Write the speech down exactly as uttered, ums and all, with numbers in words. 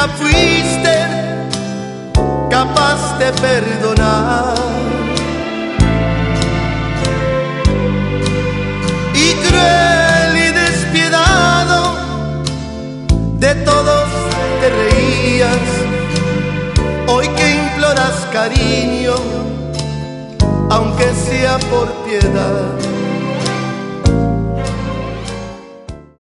nunca fuiste capaz de perdonar. Y cruel y despiadado, de todos te reías. Hoy que imploras cariño, aunque sea por piedad.